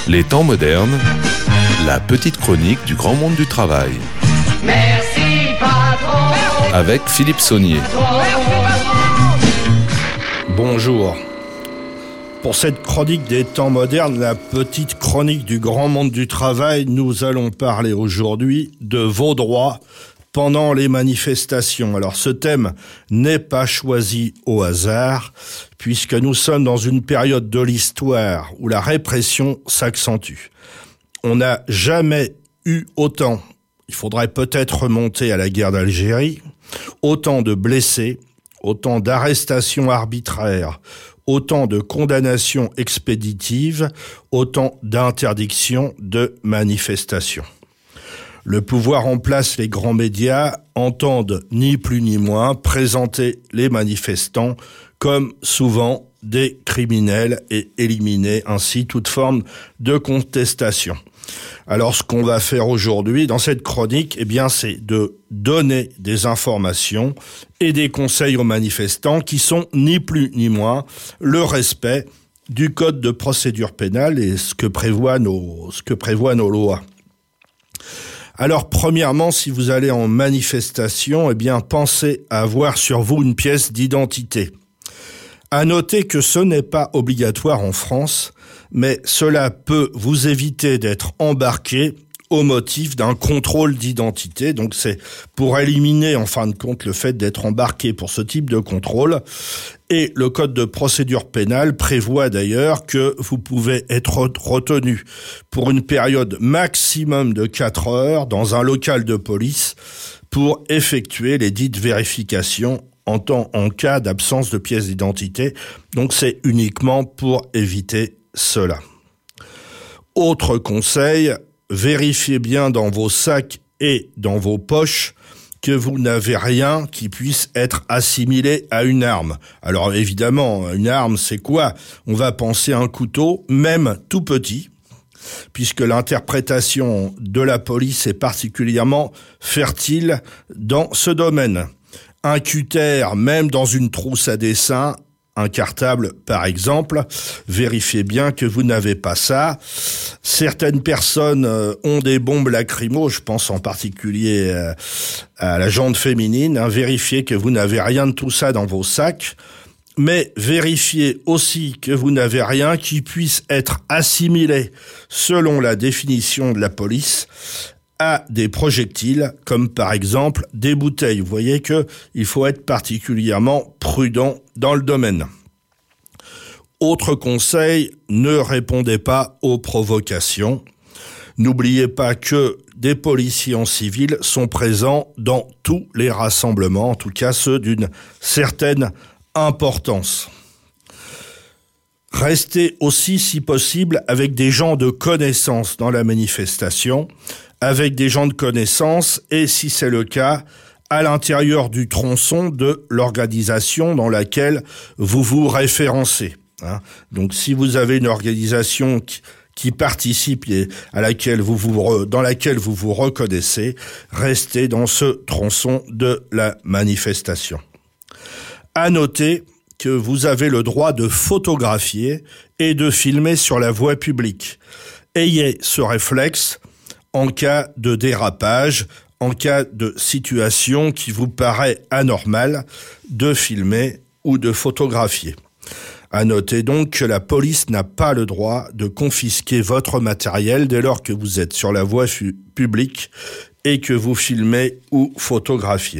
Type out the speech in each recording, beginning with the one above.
Les temps modernes, la petite chronique du grand monde du travail. Merci patron. Avec Philippe Saunier. Bonjour. Pour cette chronique des temps modernes, la petite chronique du grand monde du travail, nous allons parler aujourd'hui de vos droits pendant les manifestations. Alors ce thème n'est pas choisi au hasard, puisque nous sommes dans une période de l'histoire où la répression s'accentue. On n'a jamais eu autant, il faudrait peut-être remonter à la guerre d'Algérie, autant de blessés, autant d'arrestations arbitraires, autant de condamnations expéditives, autant d'interdictions de manifestations. Le pouvoir en place, les grands médias entendent ni plus ni moins présenter les manifestants comme souvent des criminels et éliminer ainsi toute forme de contestation. Alors ce qu'on va faire aujourd'hui dans cette chronique, c'est de donner des informations et des conseils aux manifestants qui sont ni plus ni moins le respect du code de procédure pénale et ce que prévoient nos lois. Alors premièrement, si vous allez en manifestation, pensez à avoir sur vous une pièce d'identité. À noter que ce n'est pas obligatoire en France, mais cela peut vous éviter d'être embarqué au motif d'un contrôle d'identité. Donc c'est pour éliminer en fin de compte le fait d'être embarqué pour ce type de contrôle. Et le code de procédure pénale prévoit d'ailleurs que vous pouvez être retenu pour une période maximum de 4 heures dans un local de police pour effectuer les dites vérifications en cas d'absence de pièce d'identité. Donc c'est uniquement pour éviter cela. Autre conseil, vérifiez bien dans vos sacs et dans vos poches que vous n'avez rien qui puisse être assimilé à une arme. Alors évidemment, une arme c'est quoi ? On va penser à un couteau, même tout petit, puisque l'interprétation de la police est particulièrement fertile dans ce domaine. Un cutter, même dans une trousse à dessin, un cartable par exemple, vérifiez bien que vous n'avez pas ça. Certaines personnes ont des bombes lacrymo, je pense en particulier à la jante féminine. Vérifiez que vous n'avez rien de tout ça dans vos sacs, mais vérifiez aussi que vous n'avez rien qui puisse être assimilé, selon la définition de la police, à des projectiles, comme par exemple des bouteilles. Vous voyez que il faut être particulièrement prudent dans le domaine. Autre conseil, ne répondez pas aux provocations. N'oubliez pas que des policiers en civil sont présents dans tous les rassemblements, en tout cas ceux d'une certaine importance. Restez aussi, si possible, avec des gens de connaissance dans la manifestation, avec des gens de connaissance et, si c'est le cas, à l'intérieur du tronçon de l'organisation dans laquelle vous vous référencez. Donc, si vous avez une organisation qui participe et dans laquelle vous vous reconnaissez, restez dans ce tronçon de la manifestation. À noter que vous avez le droit de photographier et de filmer sur la voie publique. Ayez ce réflexe en cas de dérapage, en cas de situation qui vous paraît anormale de filmer ou de photographier. À noter donc que la police n'a pas le droit de confisquer votre matériel dès lors que vous êtes sur la voie publique et que vous filmez ou photographiez.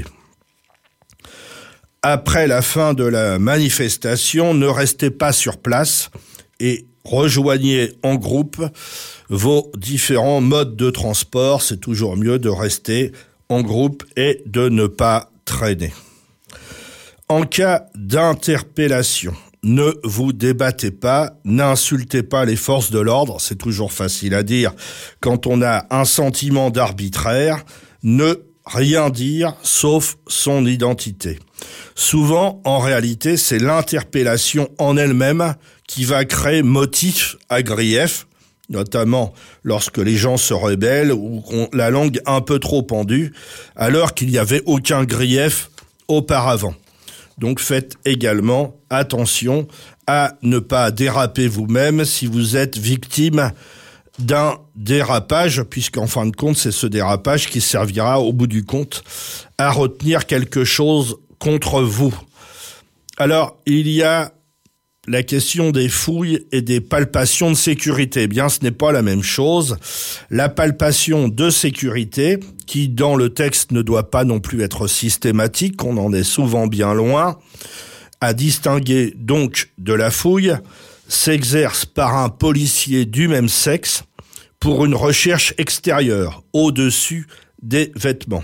Après la fin de la manifestation, ne restez pas sur place et rejoignez en groupe vos différents modes de transport. C'est toujours mieux de rester en groupe et de ne pas traîner. En cas d'interpellation, ne vous débattez pas, n'insultez pas les forces de l'ordre. C'est toujours facile à dire quand on a un sentiment d'arbitraire. Ne rien dire sauf son identité. Souvent, en réalité, c'est l'interpellation en elle-même qui va créer motif à grief, notamment lorsque les gens se rebellent ou ont la langue un peu trop pendue, alors qu'il n'y avait aucun grief auparavant. Donc faites également attention à ne pas déraper vous-même si vous êtes victime d'un dérapage, puisqu'en fin de compte, c'est ce dérapage qui servira au bout du compte à retenir quelque chose contre vous. Alors, il y a la question des fouilles et des palpations de sécurité. Eh bien, ce n'est pas la même chose. La palpation de sécurité, qui dans le texte ne doit pas non plus être systématique, on en est souvent bien loin, à distinguer donc de la fouille, s'exerce par un policier du même sexe pour une recherche extérieure, au-dessus des vêtements.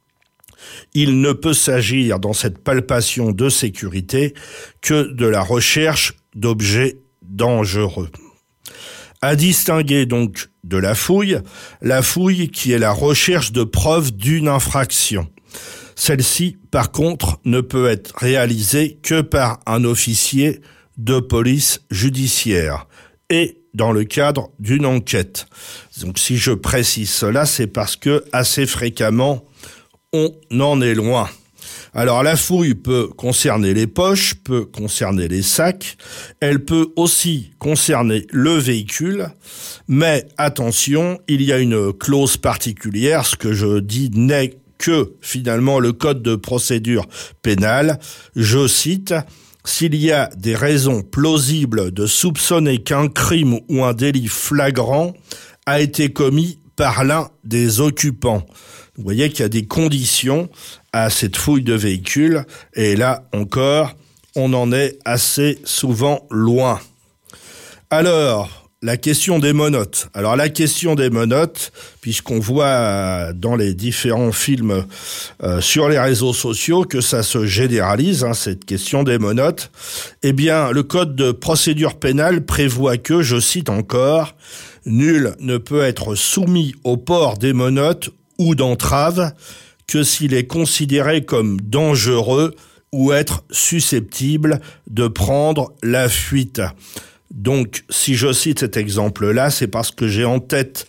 Il ne peut s'agir dans cette palpation de sécurité que de la recherche d'objets dangereux. À distinguer donc de la fouille qui est la recherche de preuves d'une infraction. Celle-ci, par contre, ne peut être réalisée que par un officier de police judiciaire et dans le cadre d'une enquête. Donc si je précise cela, c'est parce que assez fréquemment, on en est loin. Alors la fouille peut concerner les poches, peut concerner les sacs, elle peut aussi concerner le véhicule, mais attention, il y a une clause particulière, ce que je dis n'est que finalement le code de procédure pénale, je cite: s'il y a des raisons plausibles de soupçonner qu'un crime ou un délit flagrant a été commis par l'un des occupants. Vous voyez qu'il y a des conditions à cette fouille de véhicule, et là encore, on en est assez souvent loin. Alors, la question des menottes. Alors la question des menottes, puisqu'on voit dans les différents films sur les réseaux sociaux que ça se généralise, cette question des menottes, eh bien le code de procédure pénale prévoit que, je cite encore, « Nul ne peut être soumis au port des menottes ou d'entraves que s'il est considéré comme dangereux ou être susceptible de prendre la fuite ». Donc, si je cite cet exemple-là, c'est parce que j'ai en tête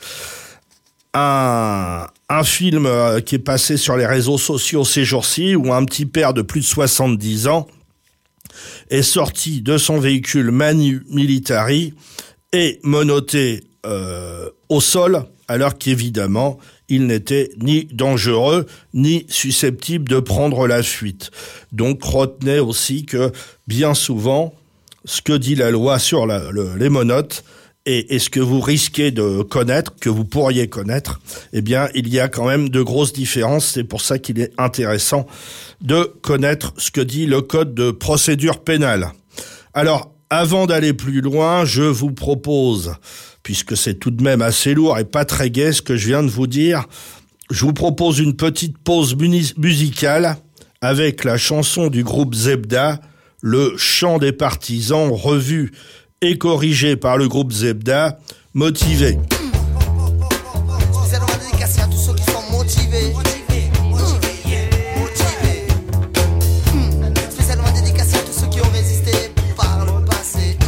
un film qui est passé sur les réseaux sociaux ces jours-ci, où un petit père de plus de 70 ans est sorti de son véhicule Manu Militari et menotté au sol, alors qu'évidemment, il n'était ni dangereux, ni susceptible de prendre la fuite. Donc, retenez aussi que, bien souvent, ce que dit la loi sur les menottes et ce que vous risquez de connaître, que vous pourriez connaître, eh bien, il y a quand même de grosses différences. C'est pour ça qu'il est intéressant de connaître ce que dit le code de procédure pénale. Alors, avant d'aller plus loin, je vous propose, puisque c'est tout de même assez lourd et pas très gai ce que je viens de vous dire, je vous propose une petite pause musicale avec la chanson du groupe Zebda, le chant des partisans, revu et corrigé par le groupe Zebda, Motivé. Spécialement dédicacé à tous ceux qui sont motivés. Spécialement dédicacé à tous ceux qui ont résisté par le passé.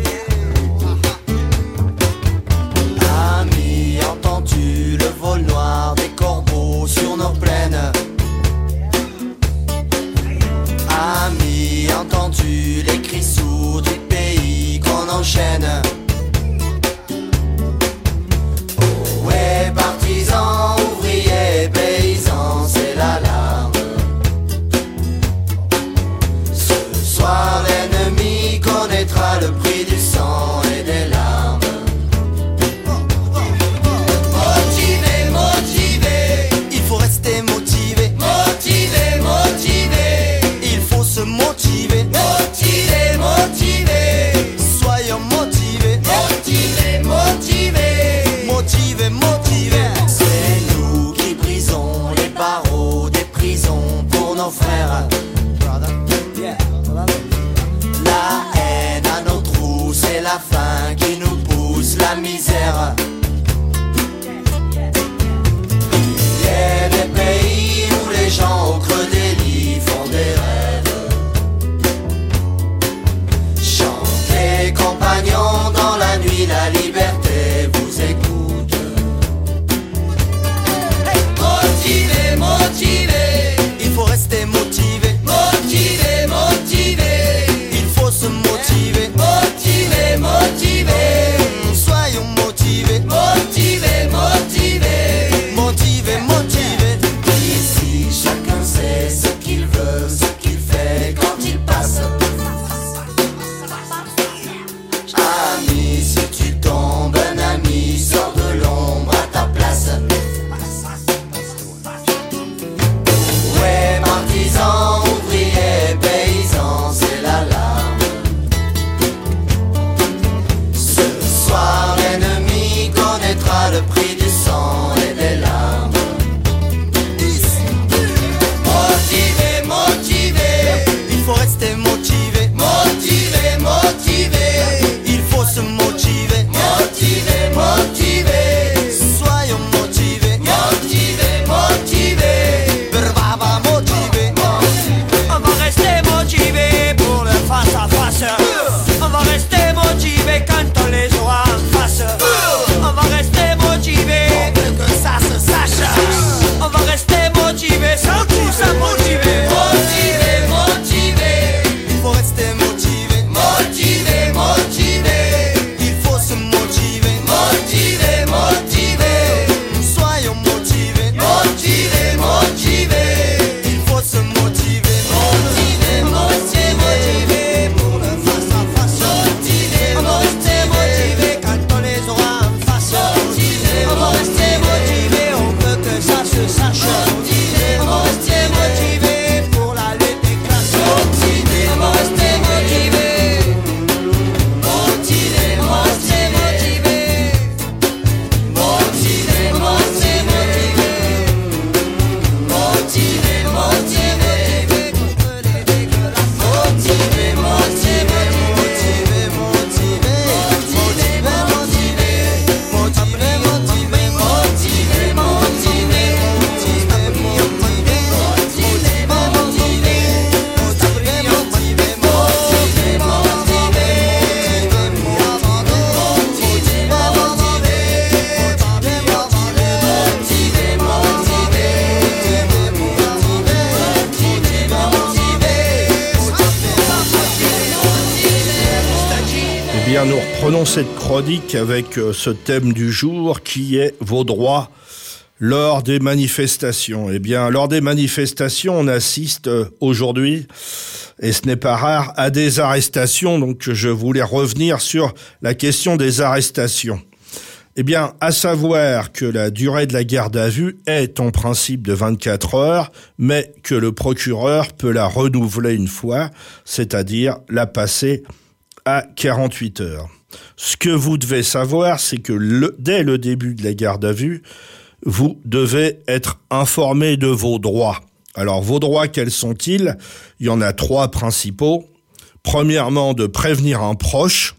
Ami, entends-tu le vol noir des corbeaux sur nos plaines? Ami, entends-tu les cris sourds du pays qu'on enchaîne? Oh ouais, partisans, ouvriers, paysans, c'est l'alarme. Ce soir l'ennemi connaîtra le prix du sang et des larmes. Motivé, motivé, il faut rester motivé. Motivé, motivé, il faut se motiver. Motivé, motivé, soyons motivés. Motivé, motivé, motivé, motivé. C'est nous qui brisons les barreaux des prisons pour nos frères. La haine à nos trous, c'est la faim qui nous pousse la misère. Il y a des pays où les gens au creux des lits font des rêves. Chantez, compagnons, dans la nuit, la liberté vous écoute. Motivé, motivé, il faut rester motivé. Motivé, motivé, il faut se motiver. Motivé, motivé, soyons motivés. Bien, nous reprenons cette chronique avec ce thème du jour qui est vos droits lors des manifestations. Eh bien, lors des manifestations, on assiste aujourd'hui, et ce n'est pas rare, à des arrestations. Donc, je voulais revenir sur la question des arrestations. Eh bien, à savoir que la durée de la garde à vue est en principe de 24 heures, mais que le procureur peut la renouveler une fois, c'est-à-dire la passer à 48 heures. Ce que vous devez savoir, c'est que dès le début de la garde à vue, vous devez être informé de vos droits. Alors, vos droits, quels sont-ils ? Il y en a 3 principaux. Premièrement, de prévenir un proche.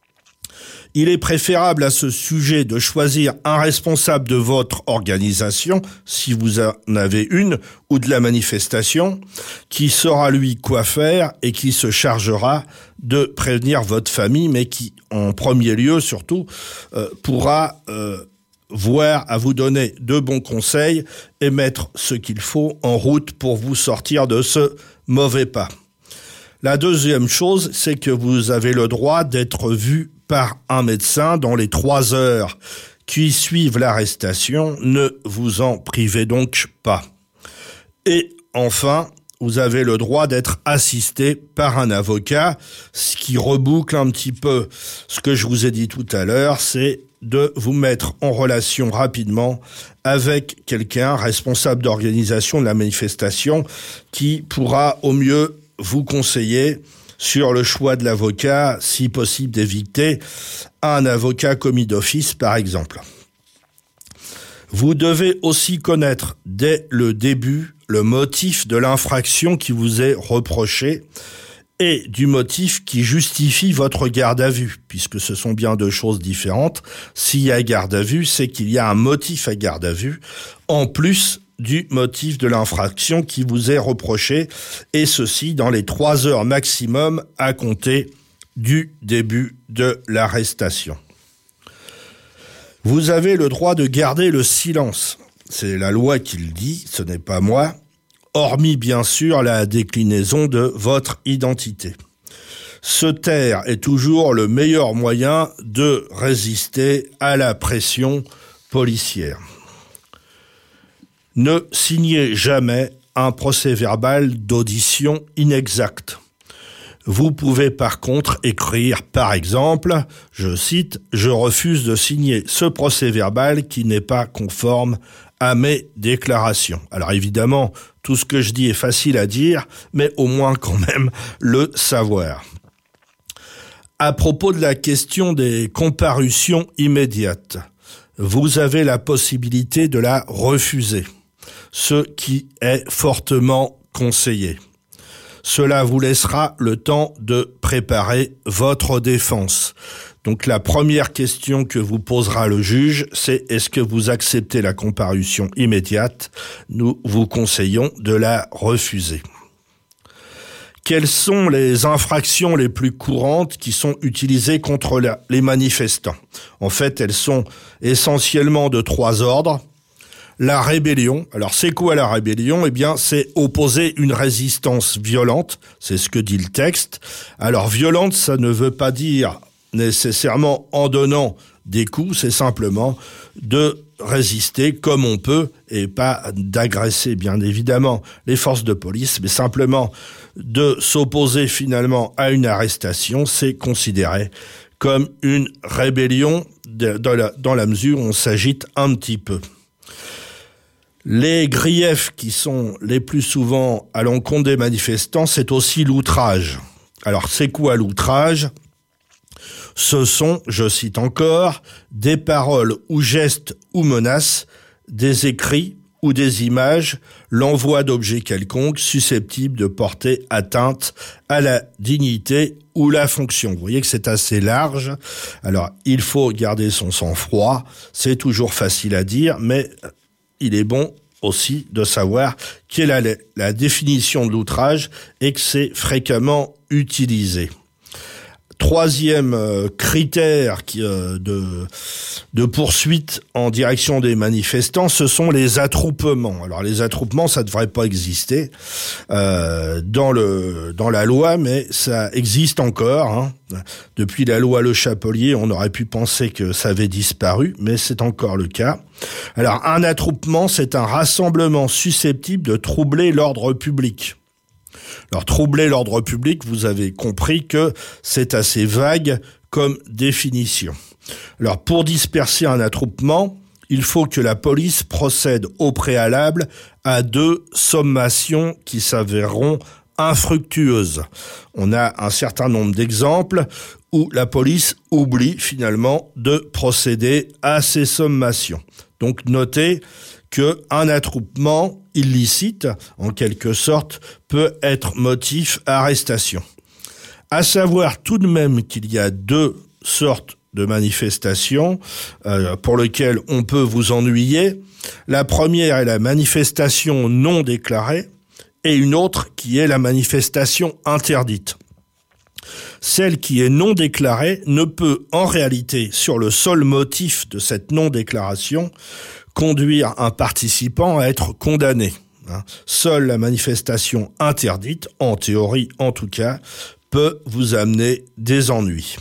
Il est préférable à ce sujet de choisir un responsable de votre organisation, si vous en avez une, ou de la manifestation, qui saura lui quoi faire et qui se chargera de prévenir votre famille, mais qui, en premier lieu surtout, pourra voir à vous donner de bons conseils et mettre ce qu'il faut en route pour vous sortir de ce mauvais pas. La deuxième chose, c'est que vous avez le droit d'être vu par un médecin dans les 3 heures qui suivent l'arrestation. Ne vous en privez donc pas. Et enfin, vous avez le droit d'être assisté par un avocat, ce qui reboucle un petit peu ce que je vous ai dit tout à l'heure, c'est de vous mettre en relation rapidement avec quelqu'un responsable d'organisation de la manifestation qui pourra au mieux vous conseiller sur le choix de l'avocat, si possible d'éviter un avocat commis d'office, par exemple. Vous devez aussi connaître dès le début le motif de l'infraction qui vous est reproché et du motif qui justifie votre garde à vue, puisque ce sont bien 2 choses différentes. S'il y a garde à vue, c'est qu'il y a un motif à garde à vue, en plus du motif de l'infraction qui vous est reproché, et ceci dans les 3 heures maximum à compter du début de l'arrestation. Vous avez le droit de garder le silence. C'est la loi qui le dit, ce n'est pas moi, hormis bien sûr la déclinaison de votre identité. Se taire est toujours le meilleur moyen de résister à la pression policière. Ne signez jamais un procès-verbal d'audition inexact. Vous pouvez par contre écrire, par exemple, je cite, « Je refuse de signer ce procès-verbal qui n'est pas conforme à mes déclarations ». Alors évidemment, tout ce que je dis est facile à dire, mais au moins quand même le savoir. À propos de la question des comparutions immédiates, vous avez la possibilité de la refuser, ce qui est fortement conseillé. Cela vous laissera le temps de préparer votre défense. Donc la première question que vous posera le juge, c'est est-ce que vous acceptez la comparution immédiate ? Nous vous conseillons de la refuser. Quelles sont les infractions les plus courantes qui sont utilisées contre les manifestants ? En fait, elles sont essentiellement de 3 ordres. La rébellion. Alors, c'est quoi la rébellion ? Eh bien, c'est opposer une résistance violente. C'est ce que dit le texte. Alors, violente, ça ne veut pas dire nécessairement en donnant des coups. C'est simplement de résister comme on peut et pas d'agresser, bien évidemment, les forces de police, mais simplement de s'opposer finalement à une arrestation. C'est considéré comme une rébellion dans la mesure où on s'agite un petit peu. Les griefs qui sont les plus souvent à l'encontre des manifestants, c'est aussi l'outrage. Alors, c'est quoi l'outrage ? Ce sont, je cite encore, des paroles ou gestes ou menaces, des écrits ou des images, l'envoi d'objets quelconques susceptibles de porter atteinte à la dignité ou la fonction. Vous voyez que c'est assez large. Alors, il faut garder son sang-froid. C'est toujours facile à dire, mais il est bon aussi de savoir quelle est la définition de l'outrage et que c'est fréquemment utilisé. Troisième critère de poursuite en direction des manifestants, ce sont les attroupements. Alors les attroupements, ça devrait pas exister dans la loi, mais ça existe encore. Hein. Depuis la loi Le Chapelier, on aurait pu penser que ça avait disparu, mais c'est encore le cas. Alors un attroupement, c'est un rassemblement susceptible de troubler l'ordre public. Alors, troubler l'ordre public, vous avez compris que c'est assez vague comme définition. Alors, pour disperser un attroupement, il faut que la police procède au préalable à 2 sommations qui s'avéreront infructueuses. On a un certain nombre d'exemples où la police oublie finalement de procéder à ces sommations. Donc, notez qu'un attroupement illicite, en quelque sorte, peut être motif d'arrestation. À savoir tout de même qu'il y a 2 sortes de manifestations pour lesquelles on peut vous ennuyer. La première est la manifestation non déclarée et une autre qui est la manifestation interdite. Celle qui est non déclarée ne peut en réalité, sur le seul motif de cette non-déclaration, conduire un participant à être condamné. Seule la manifestation interdite, en théorie en tout cas, peut vous amener des ennuis.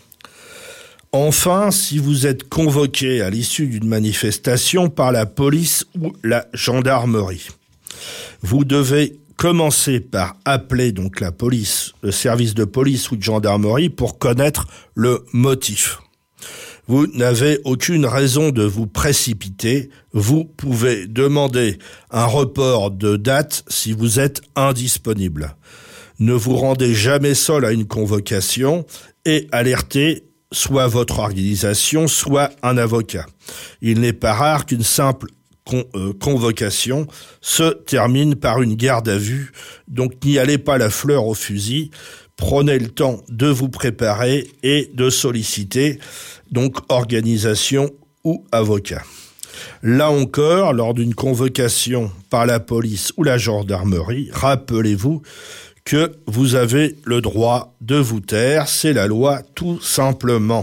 Enfin, si vous êtes convoqué à l'issue d'une manifestation par la police ou la gendarmerie, vous devez commencer par appeler donc la police, le service de police ou de gendarmerie pour connaître le motif. Vous n'avez aucune raison de vous précipiter. Vous pouvez demander un report de date si vous êtes indisponible. Ne vous rendez jamais seul à une convocation et alertez soit votre organisation, soit un avocat. Il n'est pas rare qu'une simple convocation se termine par une garde à vue, donc n'y allez pas la fleur au fusil. Prenez le temps de vous préparer et de solliciter donc organisation ou avocat. Là encore, lors d'une convocation par la police ou la gendarmerie, rappelez-vous que vous avez le droit de vous taire, c'est la loi tout simplement.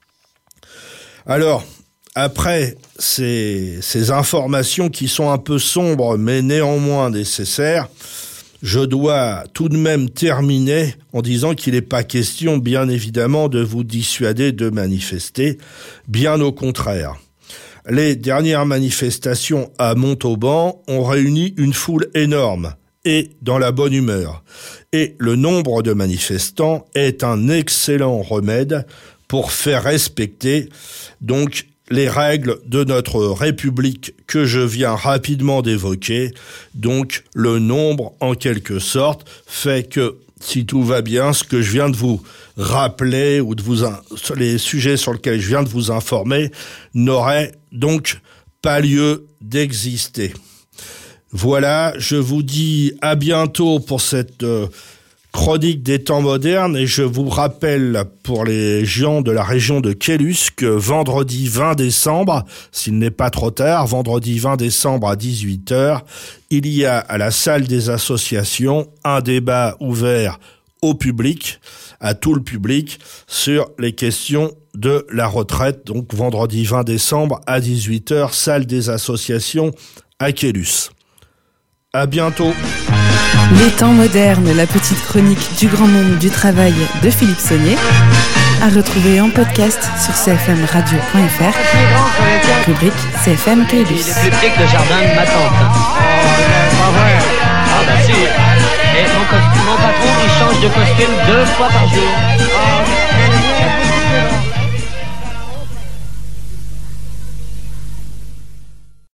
Alors, après ces informations qui sont un peu sombres mais néanmoins nécessaires, je dois tout de même terminer en disant qu'il n'est pas question, bien évidemment, de vous dissuader de manifester, bien au contraire. Les dernières manifestations à Montauban ont réuni une foule énorme et dans la bonne humeur. Et le nombre de manifestants est un excellent remède pour faire respecter donc les règles de notre République que je viens rapidement d'évoquer. Donc, le nombre, en quelque sorte, fait que, si tout va bien, ce que je viens de vous rappeler ou les sujets sur lesquels je viens de vous informer n'auraient donc pas lieu d'exister. Voilà, je vous dis à bientôt pour cette chronique des temps modernes et je vous rappelle pour les gens de la région de Caylus que vendredi 20 décembre, s'il n'est pas trop tard, vendredi 20 décembre à 18h, il y a à la salle des associations un débat ouvert au public, à tout le public, sur les questions de la retraite. Donc vendredi 20 décembre à 18h, salle des associations à Caylus. À bientôt. Les temps modernes, la petite chronique du grand monde du travail de Philippe Saunier, à retrouver en podcast sur cfmradio.fr, rubrique CFM Caylus. Il est plus petit que le jardin de ma tante. Pas vrai. Ah bah si. Et mon patron, il change de costume 2 fois par jour.